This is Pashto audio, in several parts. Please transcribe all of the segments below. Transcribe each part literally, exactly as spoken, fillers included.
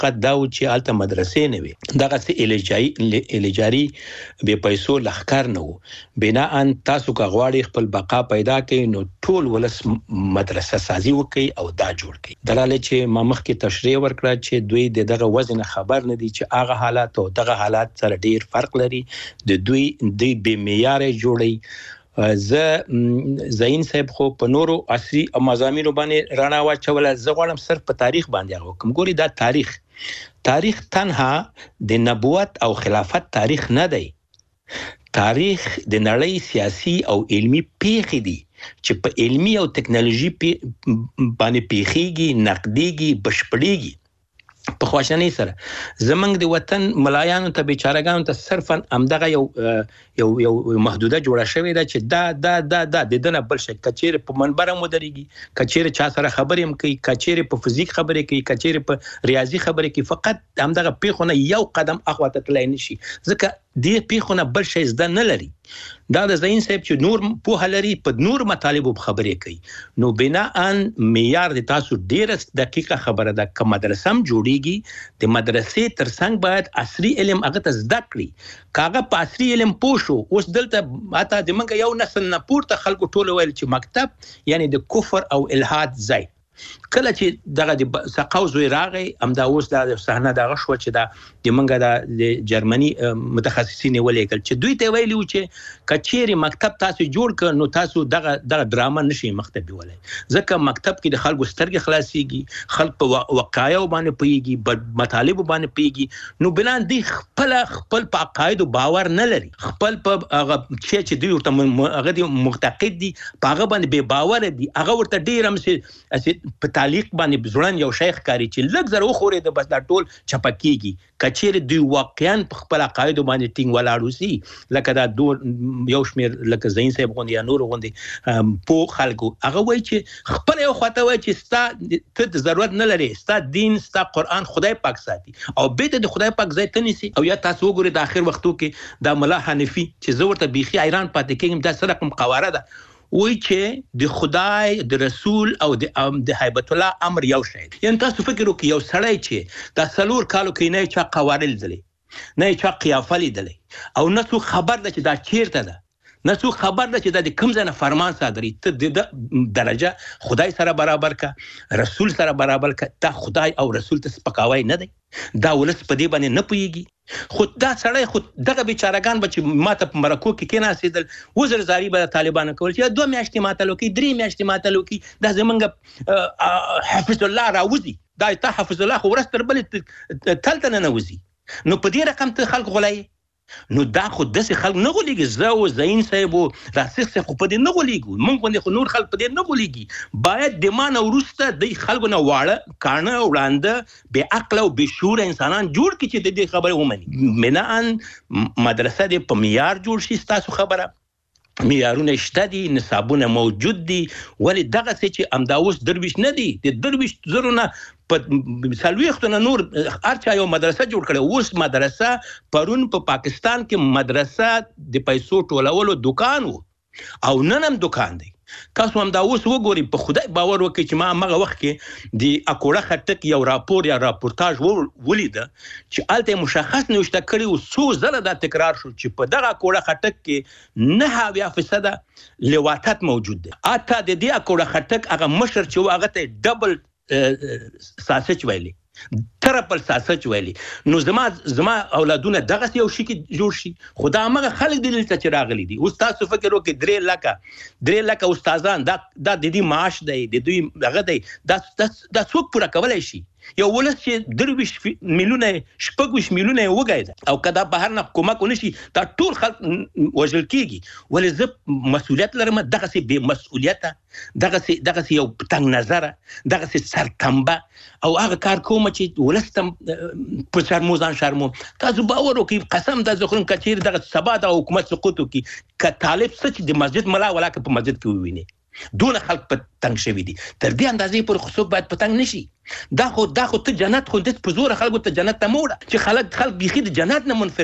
حقیقت دا و چې الته مدرسې نه وي دغه سي الجاري الجاري به پیسو لخر نه وو بنا ان تاسو کا غواړي خپل بقا پیدا کړي نو ټول ولس مدرسه سازي وکي او دا جوړ کړي دلاله چې ما مخکې تشریح ورکړه چې دوی دغه وزن خبر نه دي چې هغه حالات او دغه حالات سره ډیر فرق لري د دوی د بې معیار جوړي ز زین صاحب خو په نورو عصري مضامینو باندې رانا واچول زه غواړم صرف په تاریخ باندې غوکم ګوري دا تاریخ تاریخ تنها د نبوت او خلافت تاریخ نه دی تاریخ د نړۍ سیاسي او علمی پیښې دي چې په علمی او ټکنالوژي باندې پیښیږي نقديږي بشپړيږي په خواشنۍ سره زمنګ د وطن ملایانو ته بیچارهګانو ته صرفا امدغه یو یو یو محدوده جوړه شوې ده چې دا دا دا دا د دنه بل شي کچېر په منبر مدريږي کچېر چا سره خبرې هم کوي کچېر په فزیک خبرې کوي کچېر په ریاضي خبرې کوي فقط امدغه پیخونه یو قدم اخواته تلای نشي ځکه دې پیخونه بل شي زده نه لري دا د زین صاحب چې نور په لري په نور مطالبو خبرې کوي نو بنا ان معیار د تاسو ډیره دقیقه خبره ده کوم مدرسه هم جوړیږي د مدرسې ترڅنګ باید عصري علم هغه ته زده کړي کاغه په عصري علم پوښو اوس دلته اته د منګه یو نسل نه پورته خلکو ټول ویل چې مکتب یعنی د کفر او الحاد ځای کله چې دغه د سقاوز راغی امدا اوس د صحنه دغه شو چې دا د منګه د جرمني متخصصین ولیکل چې دوی ته ویلو چې کچېری مکتب تاسو جوړ ک نو تاسو دغه دغه ډراما نشي مکتب ولای ځکه مکتب کې د خلکو سترګې خلاصيږي خلک په وقایو باندې پیږي مطالب باندې پیږي نو بلان دی خپل خپل په عقاید او باور نه لري خپل په هغه چې دوی ورته هغه معتقد دي په هغه باندې به باور دي هغه ورته ډیر هم سي په تعلیق باندې ځوړن یو شیخ کاری چې لږ زر وخوري د بس دا ټول چپکیږي کچېر دوی واقعا په خپل عقاید باندې ټینګ ولاړو سي لکه دا دو یو شمیر لکه زین صاحب غوندي یا نور غوندي په خلکو هغه وای چې خپل یو خواته وای چې ستا ته ضرورت نه لري ستا دین ستا قران خدای پاک ساتي او به د خدای پاک ځای ته نيسي او یا تاسو وګورئ د اخر وختو کې د ملا حنفي چې زورته بيخي ایران پاتې کېږم دا سره کوم قواره ده وای چې د خدای د رسول او د د هیبت الله امر یو شی یعنی تاسو فکر وکړئ یو سړی چې د سلور کالو کې نه چا قوارل دلې نه چا قیافه لیدلې او نه څو خبر ده چې دا چیرته ده نه څو خبر ده چې د کوم ځای فرمان صادري ته د درجه خدای سره برابر کا رسول سره برابر کا تا خدای او رسول ته سپکاوي نه دی دا ولس په دې باندې نه پويږي خود دا سړی خود دغه بیچارهګان بچ ماته په مرکو کې کینا سیدل وزر زاری به طالبانو کول چې دوه میاشتې ماته لوکي درې میاشتې ماته لوکي دا زمونږ حفظ الله راوځي دا ته حفظ الله خو ورستر بل تلته نه نوځي نو په دې رقم ته خلک غلای نو دا خو داسې خلک نه غولېږي زه او زین صاحب او راسخ صاحب خو په دې نه غولېږو مونږ باندې خو نور خلک په دې نه غولېږي باید د ما نه وروسته د خلکو نه واړه کاڼه وړاندې بې عقله او بې شعوره انسانان جوړ کړي چې د دې خبرې ومني منعن مدرسه دې په معیار جوړ شي ستاسو خبره معیارونه شته دي نصابونه موجود دي ولی دغه څه چې امداوس درویش نه دي د درویش زرونه په سلويختونه نور ارچا یو مدرسه جوړ کړي اوس مدرسه پرون په پا پاکستان کې مدرسه د پیسو ټولولو دکان وو او نن هم دکان دی تاسو هم دا اوس وګورئ په خدای باور وکړئ چې ما هغه وخت کې د اکوړه خټک یو راپور یا راپورتاژ ولید چې الته مشخص نوشته کړي او څو زله دا تکرار شو چې په دغه اکوړه خټک کې نه اویا فیصد لواطت موجود دی اته د دې اکوړه خټک هغه مشر چې هغه ته ډبل ساسج ویلي ترپل ساسج ویلي نو زما زما اولادونه دغه یو شي کې جوړ شي خدا هغه خلک د دلته چې راغلي دي استاد څه فکر وکړي درې لکه درې لکه استادان دا د دې معاش دی د دوی هغه دی دا د څوک پوره کولای شي یو ولس چې درویش میلیونه شپږ میلیونه وګایي او کدا بهر نه کومک ونشي دا ټول خلک وژل کیږي ولې زه مسؤلیت لرم دغه سي به مسؤلیت دغه سي دغه سي یو تنگ نظر دغه سي سرتمبه او هغه کار کوم چې ولستم په شرموزان شرمو تاسو باور وکړئ قسم د ځخرم کچیر دغه سبا د حکومت سقوط کی ک طالب سچ د مسجد ملا ولا په مسجد کې ویني دون خلق په تنگ شوی دي تر دې اندازې پر خصوص باید پتنګ نشي دا خو دا خو ته جنت خو د پزور خلکو ته جنت ته موړه چې خلک خلک بيخي د جنت نه منفر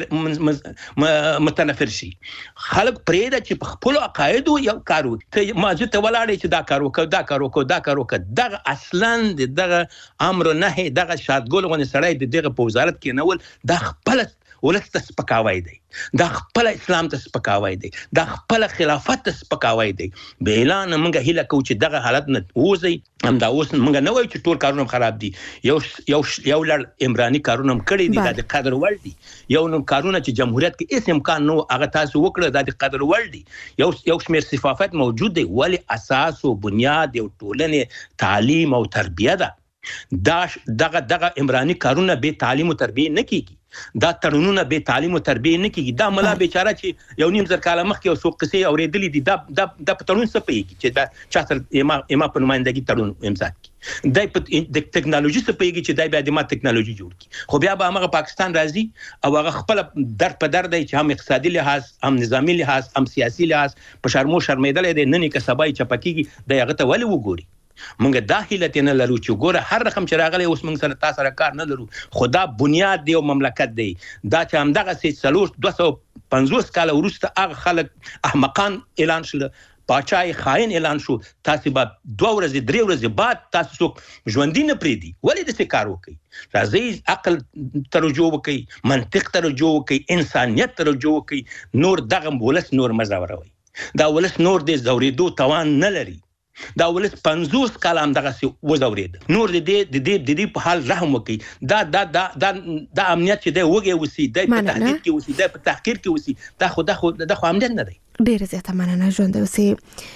متنفر شي خلک پرېدا چې په خپل عقاید یو کارو ته ماجه ته ولاړې چې دا کارو کو دا کارو کو دا کارو کو دغه اصلا دغه امر نه دغه شادګل غو سړی دغه په وزارت کې نول د خپل ولست سپکاوي دی دا خپل اسلام ته سپکاوي دی دا خپل خلافت ته سپکاوي دی به اعلان موږ هیله کوو چې دغه حالت نه وځي هم دا اوس موږ نه وایو چې ټول کارونه خراب دي یو یو یو لړ عمراني کارونه کړی دي د قدر ول دي یو نو کارونه چې جمهوریت کې هیڅ امکان نو هغه تاسو وکړه د قدر ول دي یو یو شمیر صفات موجود دي ولی اساس او بنیاد یو ټولنه تعلیم او تربیه ده دا دغه دغه عمراني کارونه به تعلیم او تربیه نه کیږي دا تړونونه به تعلیم او تربیه نه کیږي دا ملا بیچاره چې یو نیم زر کاله مخکې او سو قصې اوریدلې دي دا د د تړون څه پیږي چې دا چاته اما اما په نمائندګي تړون امضا کړي دای په د ټکنالوژي څه پیږي چې دای به د ما ټکنالوژي جوړ کړي خو بیا به هغه پاکستان راځي او هغه خپل در په در دی چې هم اقتصادي لحاظ هم نظامی لحاظ هم سیاسي لحاظ په شرمو شرمېدل دي نن کې سبای چپکیږي د هغه ته ولې وګوري مونږ داخله نه لرو چې ګوره هر رقم چې راغلی اوس مونږ سره تاسو سره کار نه لرو خدا بنیاد دی او مملکت دی دا چې هم دغه سي څلور دوه سوه پنځوس کال وروسته هغه خلک احمقان اعلان شول پاچای خاين اعلان شو تاسو به دوه ورځې درې ورځې بعد تاسو څوک ژوندۍ نه پریدي ولې د څه کار وکي راځي عقل ترجو وکي منطق ترجو وکي انسانيت ترجو وکي نور دغه ولس نور مزاوروي دا ولس نور د زورېدو توان نه لري دا ولس پنځوس کال هم دغه سی وزورید نور دې د دې د دې په حال رحم وکي دا دا دا دا د امنیت چې د وګي وسی د په تحقیق کې وسی د په تحقیق کې وسی دا خو دا خو د خو امنیت نه دی ډیر زیاته مننه ژوند اوسې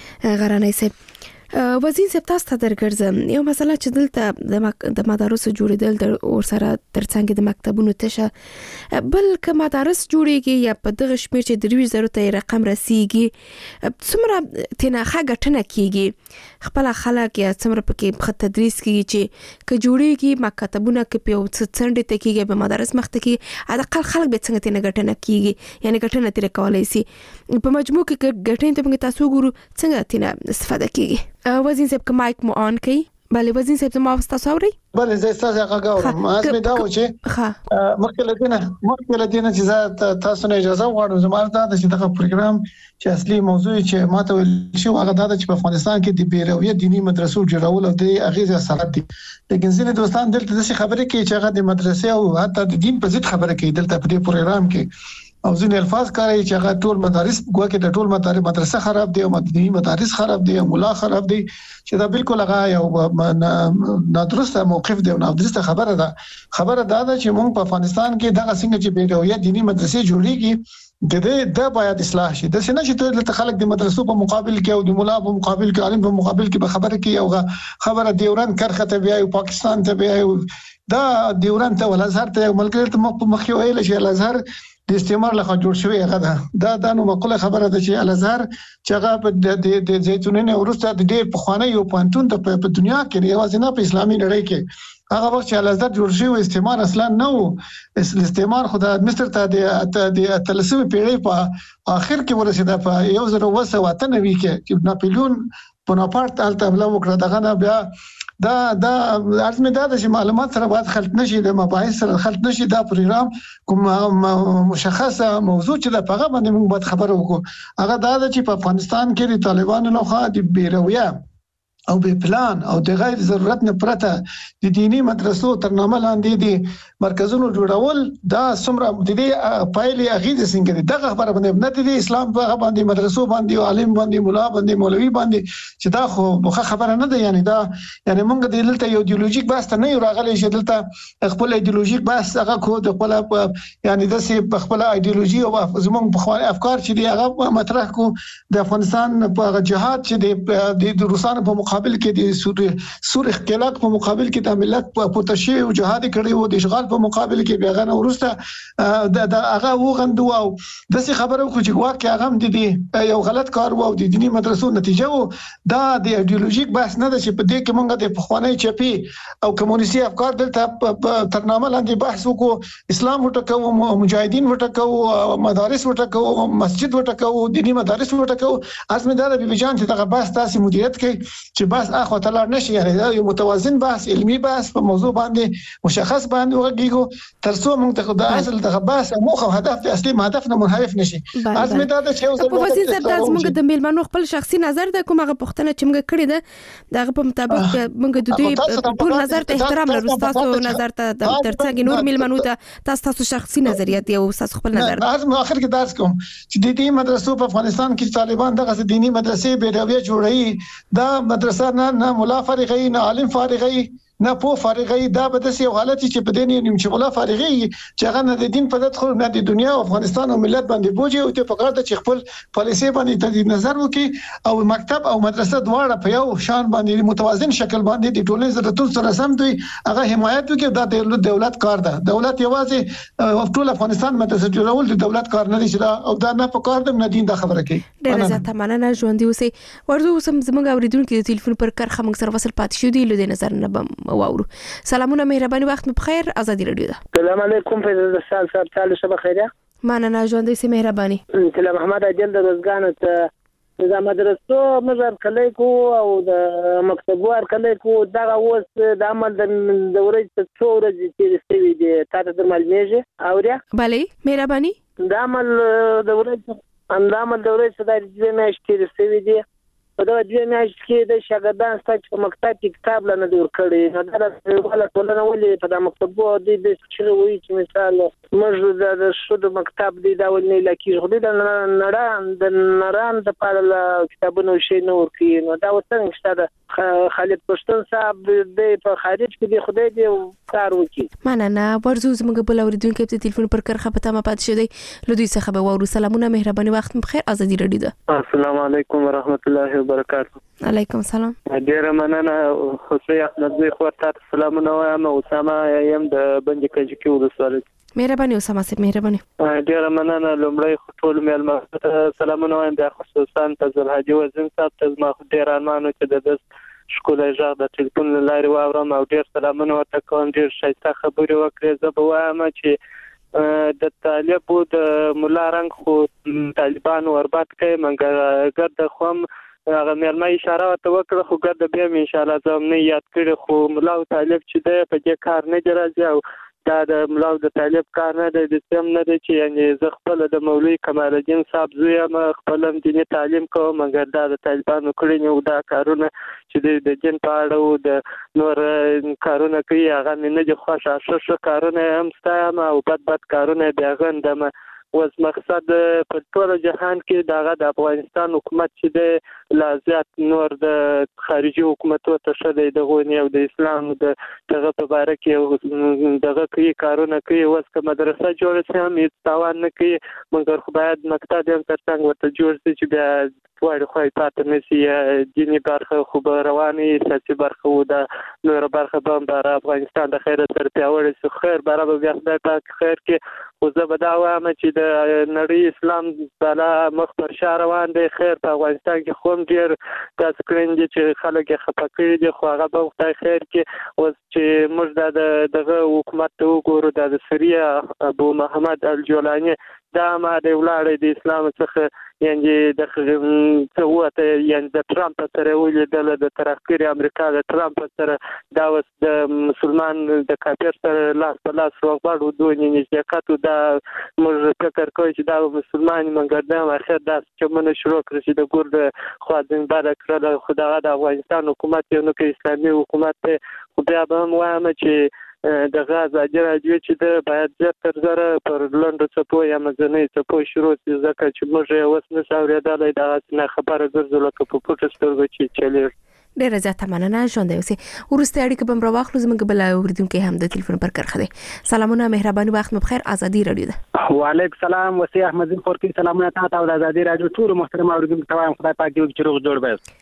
غرانې سه وزیر صاحب تاسو ته درګرځم یو مسله چې دلته د مدارس جوړېدل د اور سره ترڅنګ د مکتبونو تشه بل که مدارس جوړېږي یا په دغه شمیر چې د دوه زره ته رقم رسیږي څومره تنه ښه کیږي خپل خلک یا څومره پکې په تدریس کې چې ک جوړېږي مکتبونه کې په څنډه ته کېږي په مدارس مخته کې اقل خلک به څنګه تنه ګټنه کیږي یعنی ګټنه تر کولای شي په مجموع کې ګټنه ته تاسو ګورو څنګه تنه استفاده کیږي وزیر صاحب که مایک مو آن کی بله وزیر صاحب زما تاسو اورئ بله زه تاسو هغه غواړم اسمه دا و چې مخکې لدینه مخکې لدینه چې زه تاسو نه اجازه غواړم زما دا چې دغه پروګرام چې اصلي موضوع چې ماته ویل شو هغه دا چې په افغانستان کې د بیرویه دینی مدرسو جوړول او د اغیزه اثرات دي لیکن ځینې دوستان دلته د خبرې کوي چې هغه د مدرسې او حتی د دین په ضد خبره کوي دلته په دې پروګرام کې او ځینې الفاظ کاروي چې هغه ټول مدارس ګویا کې د ټول مدارس مدرسه خراب دي او مدني مدارس خراب دي او مولا خراب دي چې دا بالکل هغه یو نادرسته موقف دی او نادرسته خبره ده خبره دا ده چې موږ په افغانستان کې دغه څنګه چې بیرویه دینی مدرسې جوړیږي د دې د باید اصلاح شي د سینه چې ته خلک د مدرسو په مقابل کې او د مولا په مقابل کې عالم په مقابل کې به خبره کوي او خبره دیوران کرخه ته بیا او پاکستان ته بیا دا دیوران ته ولازهر ته ملګری ته مخ یو ویل شي الازهر د استعمار له جوړ شوی هغه ده دا د نو مقوله خبره ده چې الازهر چې هغه په د زيتونینه ورسته د ډېر پخوانی یو پانتون ته په دنیا کې یوازې نه په اسلامي نړۍ کې هغه وخت چې الازهر جوړ شوی استعمار اصلا نه و استعمار خدای مصر ته د د تلسمه پیړۍ په اخر کې ورسېده په یو زره اوه سوه اته نوي کې چې ناپلیون بوناپارت الته حمله وکړه دغه نه بیا دا دا ارزمه دا چې معلومات سره باید خلط نشي د مباحث سره خلط نشي دا پروګرام کوم مشخصه موضوع چې د پیغام باندې موږ باید خبرو وکړو هغه دا چې په افغانستان کې د طالبانو لخوا د بیرویه او به پلان او د غیر ضرورت نه پرته د دینی مدرسو تر نامه لاندې دي مرکزونو جوړول دا څومره د دې پایلې اغیزه څنګه دي دغه خبره باندې نه دي اسلام په باندې مدرسو باندې عالم باندې مولا باندې مولوي باندې چې دا خو مخه خبره نه ده یعنی دا یعنی موږ د دلته یو ایدئولوژیک بحث ته نه راغلي چې دلته خپل ایدئولوژیک بحث هغه کو د خپل یعنی د سي خپل ایدئولوژي او زموږ په خواني افکار چې دی هغه مطرح کو د افغانستان په جهاد چې د روسانو په مقابل کې د سور سور اختلاق په مقابل کې د ملت په پوتشي او جهاد کړي وو د اشغال په مقابل کې بیاغه نه ورسته د هغه وغندو او د څه خبرو خو چې واقع هغه د دې یو غلط کار وو د دینی مدرسو نتیجه وو دا د ایدئولوژیک بحث نه ده چې په دې کې مونږ د پخوانی چپی او کمونیستي افکار دلته ترنامه لاندې بحث وکړو اسلام وټکو مجاهدین وټکو مدارس وټکو مسجد وټکو دینی مدارس وټکو اسمه دا د بیجان چې دغه بحث تاسو مدیریت کوي چې بحث اخو تعالی نشي یعنی دا یو متوازن بحث علمي بحث په موضوع باندې مشخص باندې وګیږو ترڅو موږ ته د اصل دغه بحث موخه او هدف د اصلي هدف نه منحرف نشي اسمه دا چې یو په وسیله سره موږ د میلمنو خپل شخصي نظر د کومه پښتنه چې موږ کړی ده دغه په مطابق موږ د دوی ټول نظر ته احترام لرو تاسو نظر ته ترڅنګ نور میلمنو ته تاسو تاسو شخصي نظریات یو تاسو خپل نظر لازم اخر کې درس کوم چې د دې مدرسو په افغانستان کې طالبان دغه دینی مدرسې بیرویه جوړي دا مدرسه نه نه مولا فارغي نه عالم فارغي نه په فارغي دا به د یو حالت چې په دیني نیم چې مولا فارغي چې هغه نه د دین په دت خو نه د دنیا او افغانستان او ملت باندې بوجي او ته فقط چې خپل پالیسي باندې تدید نظر وکي او مکتب او مدرسه دواړه په یو شان باندې متوازن شکل باندې د ټولنې ضرورتونو سره سم دوی هغه حمایت وکي دا د دولت کار ده دولت یوازې ټول افغانستان مدرسه جوړول د دولت کار نه دي چې او دا نه په کار د دین د خبره کوي ډیره زیاته مننه ژوند دی اوسه ورته اوسم زموږ اوریدونکو د ټلیفون پر کرخه موږ سره وصل پات شو دی له نظر نه بم واورو سلامونه مهرباني وخت مو بخیر ازادي رادیو ده السلام علیکم فیض السلام صاحب تعالی شبه خیره مننه ژوند دی مهرباني سلام محمد اجل د روزګان ته د مدرسو مزر کلی کو او د مکتبوار کلی کو دا اوس د عمل د دورې ته څو ورځې چې سوي دي تاسو د معلومه اوریا bale مهرباني د عمل دورې د عمل دورې څخه د دې میاشتې سوي دي په دا دوه میاشتې کې د شاګردان ستاسو په مکتب کې کتاب لنه دور کړی نو دا ولا ټولنه ولې په د مکتبو د دې چې وایي چې مثال موږ د شود مکتب دی دا ولې لکه خو د نړان د نړان د پاره کتابونو شي نور کې نو دا وڅنګ شته خالد پښتون صاحب د په خارج کې د خدای دی کار وکي مننه ورزو زموږ بل اوریدونکو په ټلیفون پر کرخه پته ما پات شو دی لودي څخه به ورو سلامونه مهرباني وخت بخیر ازادي رادیو ده السلام علیکم ورحمت الله وبرکاته علیکم السلام ډیره مننه حسین احمد زوی خو تاسو سلامونه وایم اسامه یم د بنج کجی کې ولسوالۍ مهرباني اسامه سي مهرباني ډیره مننه لومړی ټول میلمه سلامونه وایم د خصوصا تزل حاجی وزن صاحب ته ما ډیر ارمانو چې د شکولای ژغ د ټلیفون لاري واورم او ډیر سلامونه ورته کوم ډیر ښایسته خبرې وکړې زه به وایم چې د طالب د مولا رنګ خو طالبان وربات کوي منګه ګرد خوم هغه مېرمه اشاره ورته وکړه خو ګرد بیا ان شاء الله زه نه یاد کړی خو مولا طالب چې دی په دې کار نه دی راځي او دا د مولا د طالب کار نه دی د سم نه دی چې یعنی زه خپل د مولوی کمال الدین صاحب زوی یم خپل دیني تعلیم کوم مګر دا د طالبانو کړی نو دا کارونه چې د دین په اړه او د نور کارونه کوي هغه نه دي خوښه شوه کارونه هم ستایم او بد بد کارونه بیا غندم وز مقصد په ټول جهان کې دغه د افغانستان حکومت چې د لازم نور د خارجي حکومتو ته شته د غونی او د اسلام د دغه په اړه کې دغه کوي کارونه کوي وس که مدرسه جوړه شي هم هیڅ تاوان نه کوي مګر خو باید مکتب هم ترڅنګ ورته جوړ شي چې بیا وایي خو پاتې نشي دیني برخه خو به رواني سیاسي برخه و د نور برخه به بر افغانستان د خیر سره پیاوړی شي خیر برابر بیا خدای پاک خیر کې خو زه به دا وایم چې د نړۍ اسلام بالا مخ پر شا روان دی خیر په افغانستان کې خو ډیر تاسو کړین دي چې خلک خپه کړي دي خو هغه به خدای خیر کې اوس چې موږ د دغه حکومت ته وګورو د سوریه ابو محمد الجولانی دا ما د ولاړې د اسلام څخه یعنی د څوته یعنی د ټرامپ سره ولیدل د ترقی امریکا د ټرامپ سره دا وس د مسلمان د کافر سره لاس په لاس وغواړو دوی نږدې کاتو دا موږ فکر کوي چې دا مسلمان منګر د اخر د چمنه شروع کړی چې د ګورد خوازن بار کړل خدای د افغانستان حکومت یو نو کې اسلامي حکومت خو بیا به موامه چې د غاز اجر اجوي چې د باید زیات تر زره پر لندو څپو یا مزنې څپو شروع شي ځکه چې موږ اوس نه ساوریدلای دا نه خبره ګرځول که په پټ سترګو چې چلی ډیره زیاته مننه ژوند اوسه ورسته اړیکه بم راوخلو زموږ بل اوریدونکو هم د ټلیفون پر کرخه دي سلامونه مهرباني وخت مبخیر ازادي رادیو ده وعلیکم السلام وسی احمد خورکی سلامونه تاسو او ازادي رادیو ټول محترم اوریدونکو ته خدای پاک دې چې روغ جوړ وي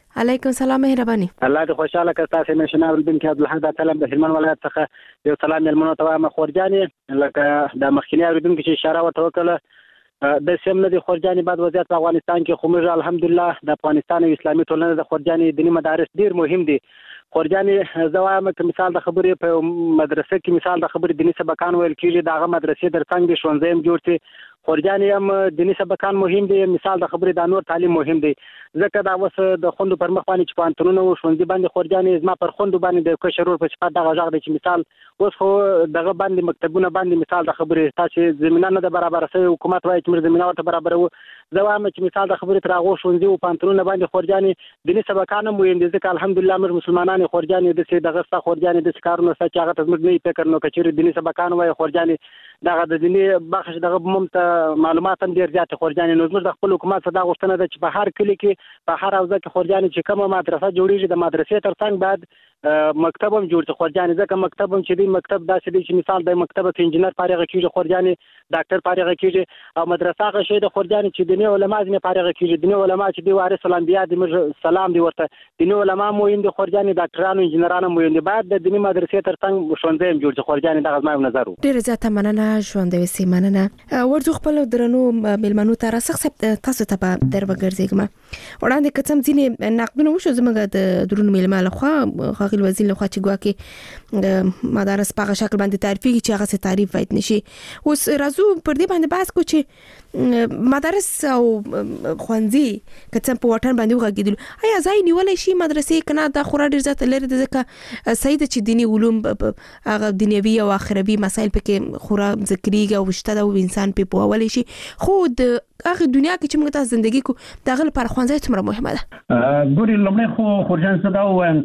علیکم سلام مهرباني. الله دې خوشاله کړه. تاسو مې شناول بن کې عبدالحمید سلام د هلمند ولایت څخه یو سلام ملمنو ته وایم. خورجانې لکه د مخکینی اوریدونکو چې اشاره ورته وکړه د سیم نه د خورجانې بعد وضعیت په افغانستان کې خو موږ الحمدلله د افغانستان اسلامي ټولنه د خورجانې دیني مدارس ډیر مهم دي. خورجانې زه وایم که مثال د خبرې په مدرسه کې مثال د خبرې دیني سبقان ویل کېږي د هغه مدرسې ترڅنګ د ښوونځی هم جوړ شي. خورجانې هم دیني سبقان مهم دي. مثال د خبرې د نور تعلیم مهم دی ځکه دا اوس د خوندو پر مخ باندې چې پوهنتونونه او ښوونځي باندې خورجانې زما پر خوندو باندې د کشر ورور په صفت دغه غږ دی چې مثال اوس خو دغه باندې مکتبونه باندې مثال د خبرې تاسو زمینه نه د برابر سوی حکومت وایي چې موږ زمینه ورته برابرو. زه وایم چې مثال د خبرې تر هغو ښوونځي او پوهنتونونه باندې خورجانې دیني سبقان هم مهم دي ځکه الحمدلله موږ مسلمانان خورجانې داسې دغه ستا خورجانې داسې کارونه شته چې هغه ته زموږ نه فکر نو که چېرې دیني سبقان وایي خورجانې دغه د دیني بخش دغه موږ ته معلومات هم ډېر زیات خورجانې نو زموږ د خپل حکومت څخه دا غوښتنه ده چې په هر کلي کې په هر حوزه کې خورجانې چې کومه مدرسه جوړېږي د مدرسې تر څنګ باید مکتب هم جوړ شي خورجانې ځکه مکتب هم چې دی مکتب داسې دی چې مثال د مکتب کې انجینر فارغ کېږي خورجانې ډاکټر فارغ کېږي او مدرسه هغه شی د خورجانې چې دیني علما ځینې فارغ کېږي. دیني علما چې دی وارث الانبیا دي موږ سلام دی ورته دیني علما مهم دي خورجانې ډاکټرانو انجینرانو مهم دي باید د دیني مدرسې تر څنګ ښوونځی هم جوړ شي خورجانې دغه زما نظر و. ډېره زیاته مننه ژوندی اوسئ. مننه ورځو خپل درنو مېلمنو ته راسخ تاسو ته به در وګرځېږم. وړاندې که څه هم ځینې نقدونه وشو زموږ د درونو مېلمه لخوا ښاغلي وزیر لخوا چې ګواکې مدارس په هغه شکل باندې تعریفېږي چې هغه څه تعریف باید نشي. اوس راځو پر دې باندې بحث کوو چې مدارس او ښوونځي که څه په وطن باندې وغږېدلو آیا ځای نیولی شي مدرسې که نه دا خورا ډېر زیاته لرې ده ځکه صحیح ده چې دیني علوم هغه دنیوي او آخروي مسایل پکې خورا ذکرېږي او شته ده او انسان پرې پوهولی شي خو د هغې دنیا کې چې موږ تاسو زندګي کوو د هغه لپاره ښوونځی څومره مهمه ده؟ ګورې لومړی خو خورجان زه دا ووایم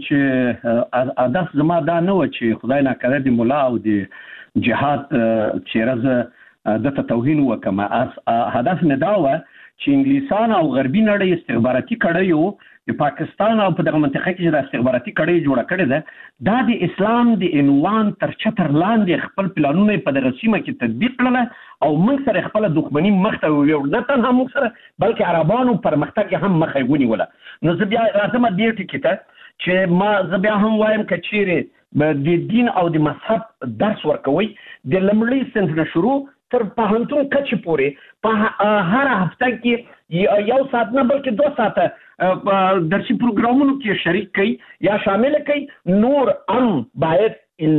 چې هدف زما دا نه وه چې خدای ناکره د ملا او د جهاد چېره زه دته توهین وکړم. هدف مې دا وه چې انګلیسان او غربي نړۍ استخباراتي کړیو د پاکستان او په دغه منطقه کې چې د استخباراتي کړۍ جوړه کړې ده دا د اسلام د عنوان تر چتر لاندې خپل پلانونه په دغه سیمه کې تطبیق کړله او موږ سره خپله دښمني مخته ویوړ نه تنها موږ سره بلکې عربانو پرمختګ هم مخه یې ونیوله. نو زه بیا راځم دې ټکي ته چې ما زه بیا هم وایم که چیرې د دین او د مذهب درس ورکوئ د لومړي صنف نه شروع تر پوهنتون کچې پورې په هر هفته کې یو ساعت نه بلکې دو ساعته درسي پروګرامونو کې شریک کړئ یا شامل کړئ. نور هم باید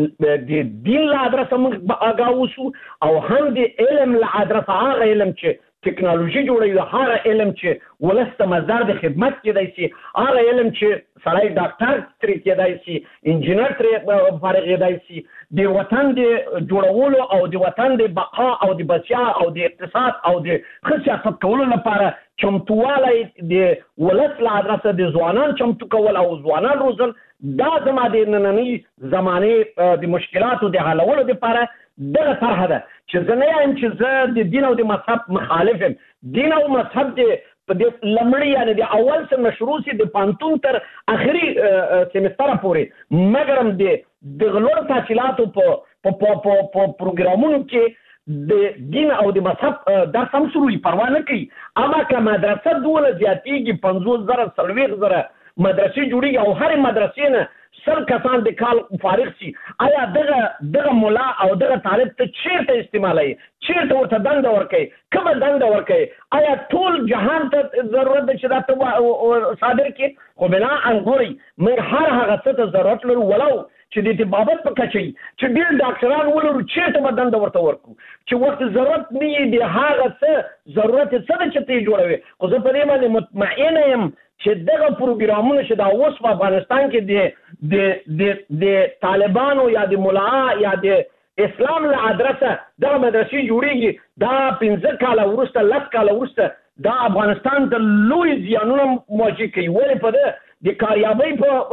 د دین له ادرسه موږ آګاه اوسو او هم د علم له ادرسه هغه علم چې ټکنالوژي جوړوي هغه علم چې ولس ته مزدار د خدمت کېدای شي هغه علم چې سړی ډاکټر ترې کېدای شي انجینر ترې فارغېدای شي د وطن د جوړولو او د وطن د بقا او د بسیا او د اقتصاد او د ښه سیاست کولو لپاره چمتوالی د ولس له ادرسه د ځوانان چمتو کول او ځوانان روزل دا زما د نننۍ زمانې د مشکلاتو د حلولو لپاره دغه طرحه ده چې زه نه یم چې زه د دین او د مذهب مخالف یم. دین او مذهب د په د لمړي یعنی د اول سر مشروع سي د پانتون تر اخري سیمستر پورې مګرم د د غلور تحصیلاتو په په په پروګرامونو کې د دین او د مذهب درس هم شروع پروا نه کوي. اما که مدرسه دوله زیاتېږي پنځوس زره څلوېښت زره مدرسې جوړېږي او هرې مدرسې نه سل کسان د کال فارغ شي آیا دغه دغه ملا او دغه طالب ته چیرته استعمالوي چیرته ورته دنده ورکوي کومه دنده ورکوي آیا ټول جهان ته ضرورت ده چې دا ته صادر کړي؟ خو بنا انګوري موږ هر هغه څه ته ضرورت لرو ولو چې د طبابت په کچه چې ډېر ډاکټران ولرو چیرته به دنده ورته ورکړو چې وخت ضرورت نه وي د هغه څه ضرورت څه ده چې ته یې جوړوي. خو زه په دې باندې مطمئنه یم چې دغه پروګرامونه چې دا اوس په افغانستان کې د د د د طالبانو یا د ملا یا د اسلام له ادرسه دغه مدرسې جوړېږي دا پنځه کاله وروسته لس کاله وروسته دا افغانستان ته لوی زیانونه مواجه کوي. ولې په ده د کاریابۍ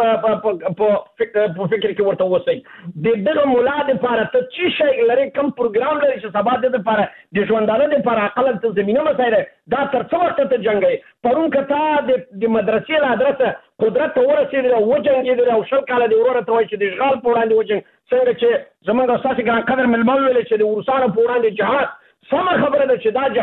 په فکر کې ورته اوسئ د دغه ملا دپاره ته څه شی لري کوم پروګرام لري چې سبا د دپاره د ژوندانه دپاره اقل ته زمینه مسایل دا تر څه وخته ته جنګوي؟ پرون که تا د مدرسې له ادرسه قدرت ته ورسېدلی او وجنګېدلی او شل کاله د وروره ته وایي چې د اشغال په وړاندې وجنګ څنګه چې زموږ او ستاسې ګران قدر مېلمه ویلې چې د روسانو په وړاندې جهاد سمه خبره ده چې دا جهاد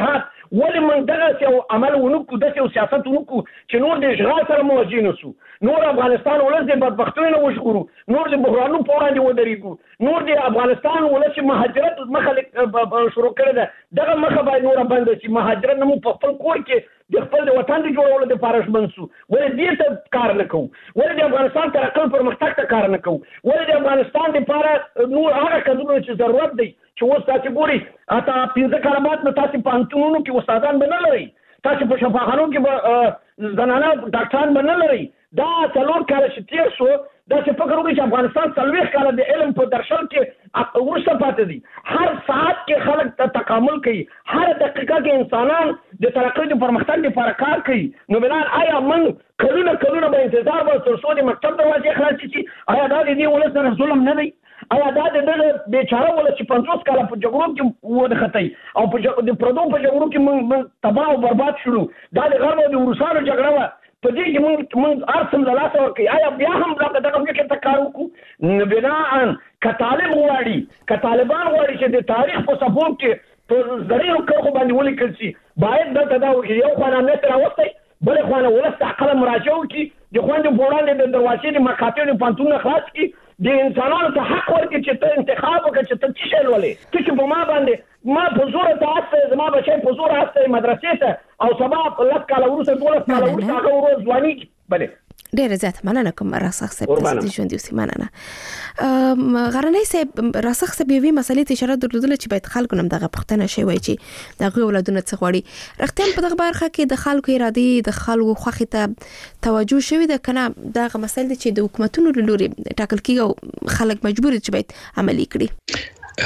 ولې موږ دغه یو عمل ونکړو داسې یو سیاست ونکړو چې نور د اشغال سره مواجه نه سو، نور افغانستان ولس د بدبختیو نه وژغورو، نور د بحرانونو په وړاندې ودرېږو، نور د افغانستان ولس چې مهاجرت مخه شروع کړې ده دغه مخه باید نوره بنده شي. مهاجرت نه موږ په خپل کور کې د خپل د وطن د جوړولو دپاره ژمن سو، ولې دې ته کار نه کوو؟ ولې د افغانستان ترقۍ او پرمختګ ته کار نه کوو؟ ولې د افغانستان دپاره نور هغه کدرونه چې ضرورت دی چې اوس تاسې ګورئ اته پنځه کاله بعد نو تاسې پوهنتونونو کې استادان به نه لرئ، تاسې په شفاخانو کې به زنانه ډاکټران به نه لرئ. دا څلور کاله چې تېر شو داسې فکر وکړئ چې افغانستان څلوېښت کاله د علم په درشل کې وروسته پاتې دي. هر ساعت کې خلک تکامل کوي، هر دقیقه کې انسانان د ترقۍ د پرمختګ لپاره کار کوي. نو بلال آیا موږ کلونه کلونه به انتظار به تر څو د مکتب دروازې خلاصې شي؟ آیا دا د دې ولس سره ظلم نه دی؟ آیا دا د دغه بیچاره ولس چې پنځوس کاله په جګړو کې ونښتی او په د پردو په جګړو کې موږ تباه او برباد شولو، دا د غرب او د روسانو جګړه وه، په دې کې موږ موږ هر څه له لاسه ورکوي. آیا بیا هم دغه دغه فکر ته کار وکړو؟ بناءً که طالب غواړي، که طالبان غواړي چې د تاریخ په صفحو کې په زرینو کرښو باندې ولیکل شي، باید دلته دا وکړي، یو خوا امنیت راوستی، بلې خوا نه ولس ته عقله مراجعه وکړي، د خویندو په وړاندې د دروازې د مکاتبو د پوهنتونونه خلاص کړي، د انسانانو ته حق ورکړي چې ته انتخاب وکړه چې ته څه شی لولې. ته چې په ما باندې ما په زوره ته هستی، زما بچی په زوره هستی مدرسې ته او سبا لس کاله وروسته دولس کاله وروسته هغه ورځ ځوانېږي. بلې ډیره زیاته مننه کوم راسخ صاحب د ژوند یوسي مننه. غرنۍ صاحب راسخ صاحب یوې مسلې ته اشاره درلودله چې باید خلکو نم دغه پوښتنه شوی چې د هغوی اولادونه څه غواړي. رښتیا په دغه برخه کې د خلکو ارادې د خلکو خوښې ته توجه شوې ده که نه؟ دغه مسایل دي چې د حکومتونو له لورې ټاکل کېږي او خلک مجبور دي چې باید عملي کړي.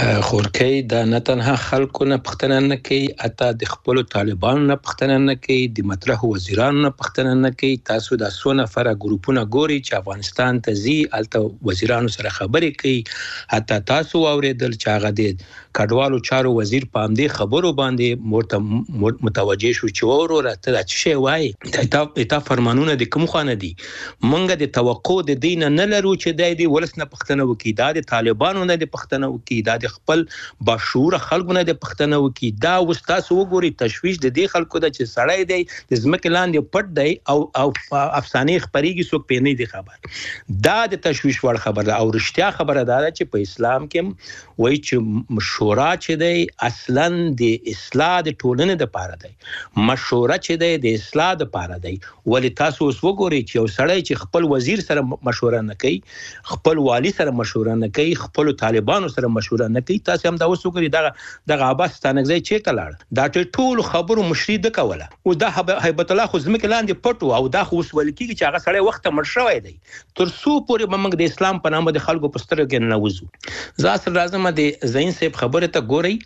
خورکۍ دا نه تنها خلکو نه پوښتنه نه کوي، حتی د خپلو طالبانو نه پوښتنه نه کوي، د مطرحو وزیرانو نه پوښتنه نه کوي. تاسو دا څو نفره ګروپونه ګورئ چې افغانستان ته ځي، هلته وزیرانو سره خبرې کوي. حتی تاسو واورېدل چې هغه د کډوالو چارو وزیر په همدې خبرو باندې ورته متوجه شو چې وروره ته دا څه شی وایې، تا فرمانونه د کوم خوا نه دي؟ موږ د توقع د دې نه نه لرو چې دی د ولس نه پوښتنه وکړي، دا د طالبانو نه د پوښتنه وکړي، دا د خپل باشعوره خلکو نه د پوښتنه وکړي. دا اوس تاسو وګورئ تشویش د دې خلکو ده چې سړی دی د ځمکې لاندې پټ دی او او افسانې خپرېږي، څوک پرې نه دی خبر. دا د تشویش وړ خبره ده. او رښتیا خبره دا ده چې په اسلام کې وایي چې مشوره چې دی اصلا د اصلاح د ټولنې دپاره دی، مشوره چې دی د اصلاح دپاره دی. ولې تاسو اوس وګورئ چې یو سړی چې خپل وزیر سره مشوره نه کوي، خپل والي سره مشوره نه کوي، خپلو طالبانو سره مشوره نه کوي، تاسو هم دا اوس وګورئ دغه دغه عباس ستانکزی چېرته لاړ؟ دا ټولو خبرو مشري ده کوله. او دا هیبت الله خو ځمکې لاندې پټ و، او دا خو اوس ویل کېږي چې هغه سړی وخته مړ شوی دی. تر څو پورې به موږ د اسلام په نامه د خلکو په سترګو کې ننوځو؟ زه اصل راځم د زین صاحب خبرې ته ګورئ.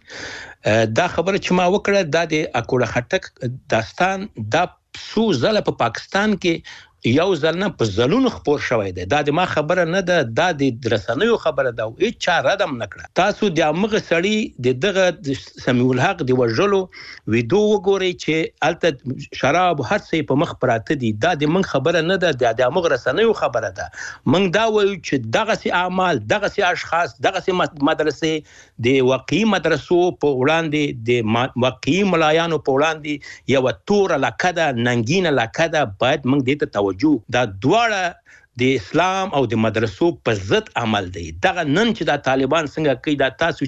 دا خبره چې ما وکړه دا د اکوړه خټک داستان دا څو ځله په پاکستان کې یو ځل نه په ځلونو خپور شوی دی. دا د ما خبره نه ده، دا د رسنیو خبره ده او هېڅ چا رد هم نه کړه. تاسو د همغه سړي د دغه سمیع الحق د وژلو ویډیو وګورئ چې هلته شراب هر څه په مخ پراته دي. دا د موږ خبره نه ده، د همغه رسنیو خبره ده. موږ دا وایو چې دغسې اعمال، دغسې اشخاص، دغسې مدرسې د واقعي مدرسو په وړاندې، د واقعي ملایانو په وړاندې یوه توره لکه ده، ننګینه لکه ده. باید موږ دې ته دا دواړه د اسلام او د مدرسو په ضد عمل دی. دغه نن چې دا طالبان څنګه کوي، دا تاسو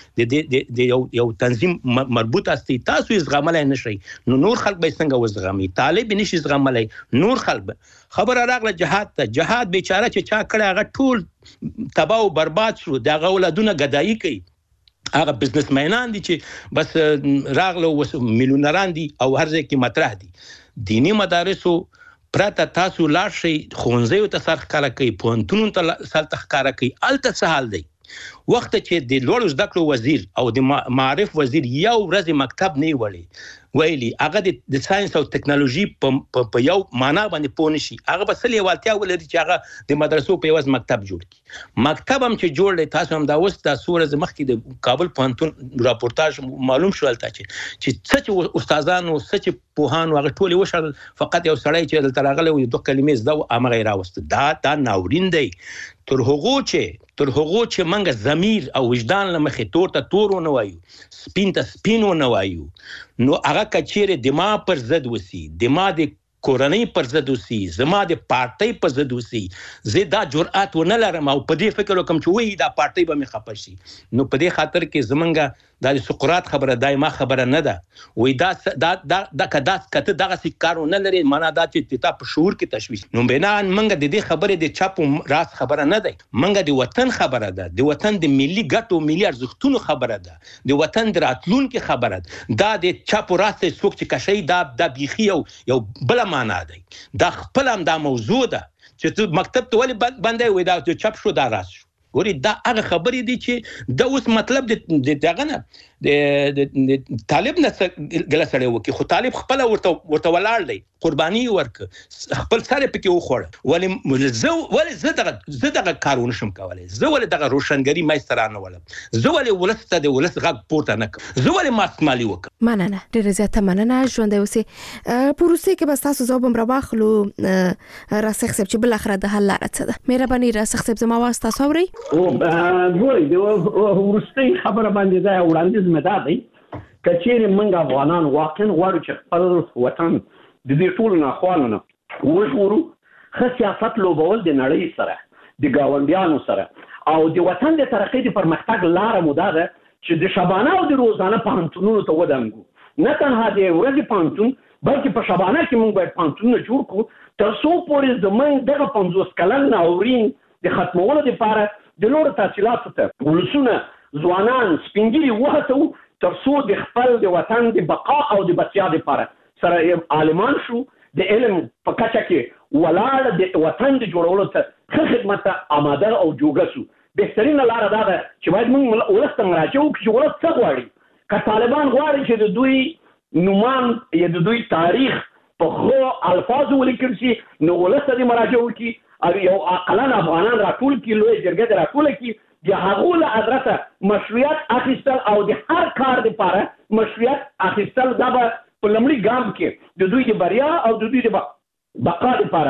چې د یو یو تنظیم مربوط هستئ، تاسو یې زغملی نه شئ، نو نور خلک به یې څنګه وزغمي؟ طالب یې نشي زغملی، نور خلک به. خبره راغله جهاد ته. جهاد بیچاره چې چا کړی هغه ټول تباه او برباد شو، د هغه اولادونه ګدایي کوي. هغه بزنسمینان دي چې بس راغله میلیونران دي او هر ځای کې مطرح دي. دینی مدارسو پرته تاسو لاړ شئ، ښوونځیو ته سر ښکاره کوي، پوهنتونونو ته سر ښکاره کوي، هلته څه حال دی؟ وخت چې د لوړو زده کړو وزیر او د معارف وزیر یو ورځ مکتب نه وړي ویلي، هغه د ساينس او ټکنالوژي په یو معنا باندې پوه نشي، هغه به څه لیوالتیا ولري چې هغه د مدرسو په یوازې مکتب جوړ کړي. مکتب هم چې جوړ دی، تاسو هم دا اوس دا څو ورځې مخکې د کابل پوهنتون راپورتاژ معلوم شول ته چې څه چې استادانو، څه چې پوهانو هغه ټولې وشړل، فقط یو سړی چې دلته راغلی و دوه کلمې زده و همغه یې راوسته. دا دا ناورین دی. تر هغو چې تر هغه چې منګه ضمیر او وجدان لمخې تور ته تور نه وایو سپین ته سپین نه وایو نو هغه کچېره دماغ پر ضد وسی دماغ د کورنۍ پر ضد وسی زما د پارټۍ پر ضد وسی زه دا جرأت ونه لرم او په دې فکر وکم چې وای دا پارټۍ به مې خپه شي نو په دې خاطر کې زمونږه د سقراط خبره دایمه خبره نه ده وای دا دا دا د کدا کته دغه سکارو نه لري معنا دا چې تا په شعور کې تشویش نو بنا منګه د دې خبره د چاپو راس خبره نه ده منګه د وطن خبره ده د وطن د ملي ګټو ملي ارزښتونو خبره ده د وطن د راتلونکو خبره ده دا د چاپو راس څوک چې کشي دا د بيخي یو یو بل معنا ده دا خپل هم دا موضوع ده چې ته مکتب ته ولې باندې وې دا چاپ شو دا راس شو ګوري دا هغه خبرې دي چې دا اوس مطلب د دغه نه د طالب نه ګلسړی وکي خو طالب خپل ورته ورته ولاړ دی قرباني ورک خپل سره پکې وخوړ ولې زه ولې زه دغه زه دغه کارونه شم کولای زه ولې دغه روشنګری مېسترانه ولم زه ولې ولسته د ولس غږ پورته نه کوم زه ولې ماسمالي وکم مننه ډېر زیاته مننه ژوند اوسه پروسې کې بس تاسو زوبم را واخلو راسخ سب چې بل اخره د حل لاره څه ده مهرباني راسخ سب زما واسطه سوري او ګوري د ورستي خبره باندې دا وړاندیز مدا دی کچېره منګ افغانان واقعا غواړي چې خپل وطن د دې ټول نه خوانونه وښورو خاص سیاست لوبول د نړۍ سره د گاونډیانو سره او د وطن د ترقۍ د پرمختګ لار موده ده چې د شبانه او د روزانه پانتونونو ته ودانګو نه تنها د ورځې پانتون بلکې په شبانه کې موږ باید پانتونونه جوړ کړو تر څو پورې زموږ دغه پنځوس کلن ناورین د ختمولو لپاره د نورو تحصیلاتو ته ولسونه ځوانان سپینګیري وهڅو تر څو د خپل د وطن د بقا او د بقا لپاره سره عالمان شو د علم په کچه کې ولاړ د وطن د جوړولو ته خدمت ته آماده او جوګه شو بهترینه لار دا ده چې باید موږ ولست مراجعه وکړو چې ولست څه غواړي که طالبان غواړي چې د دوی نومان یا د دوی تاریخ په خو الفاظو ولیکل شي نو ولست دې مراجعه وکړي او یو عقلان افغانان راټول کړي لوی جرګه دې راټول کړي د هغو له ادرسه مشروعیت اخیستل او د هر کار لپاره مشروعیت اخیستل دا به په لومړي ګام کې د دوی د بریا او د دوی د بقا لپاره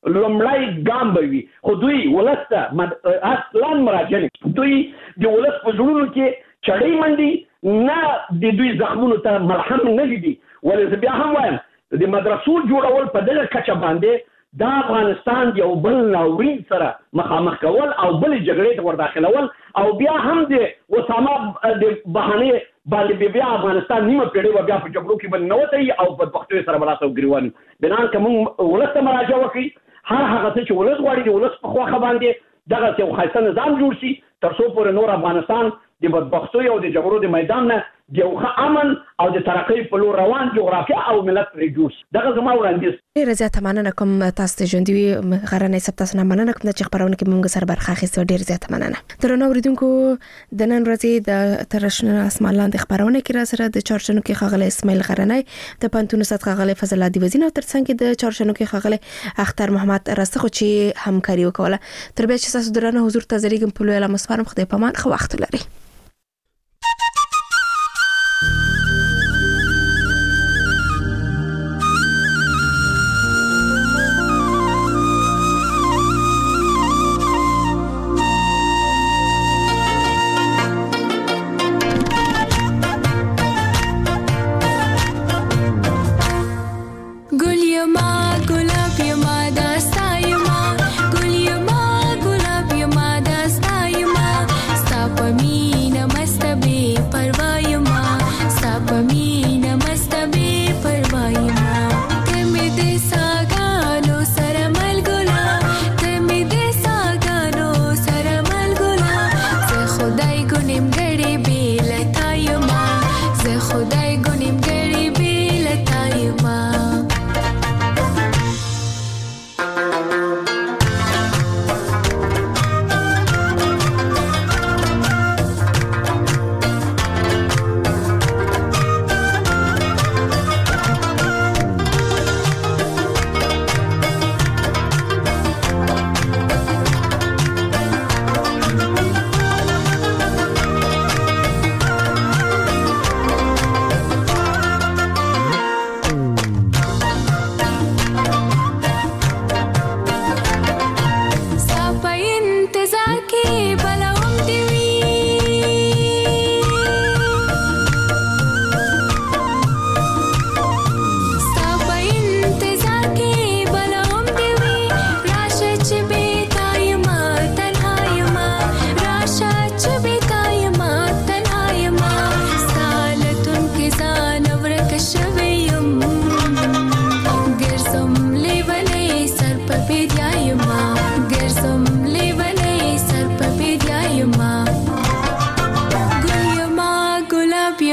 لومړی ګام به وي خو دوی ولس ته اصلا مراجعه دوی د ولس په زړونو کې چړې منډي نه د دوی زخمونو ته مرهم نه لیدي ولې بیا هم وایم د مدرسو جوړول په دغه کچه باندې دا افغانستان یو بل ناورین سره مخامخ کول او بل جګړې ته ورداخلول او بیا هم د وسامه د بهانه باندې بیا افغانستان نیمه پیړۍ بیا په جګړو کې باندې نوته او په وختو سره بلاسو ګریوان بنان کوم ولست مراجعه وکړي هر هغه چې ولست غواړي د ولست په خواخه باندې دغه یو خاصه نظام جوړ شي تر څو پورې نور افغانستان د بدبختۍ او د جګړو د میدان نه د یو امن او د ترقۍ په لور روان جغرافیا او ملت ریډیوس دغه زما وړاندیز ډېر زیاته مننه کوم تاسو ته ژوندۍ غرنۍ سب تاسو نه مننه کوم چې خبرونه کې مونږ سره برخه اخیسته ډېر زیاته مننه درنو اوریدونکو د نن ورځې د ترشن اسمان لاندې خبرونه کې را سره د چارشنو کې خغل اسماعیل غرنۍ د پنتون صد خغل فضل عادي وزین او ترڅنګ د چارشنو کې خغل اختر محمد راسخو چې همکاري وکوله تر بیا چې تاسو درنه حضور ته زریګم په لوی لمسفرم خدای پامان خو وخت لري Pamina, mas também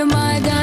یما دا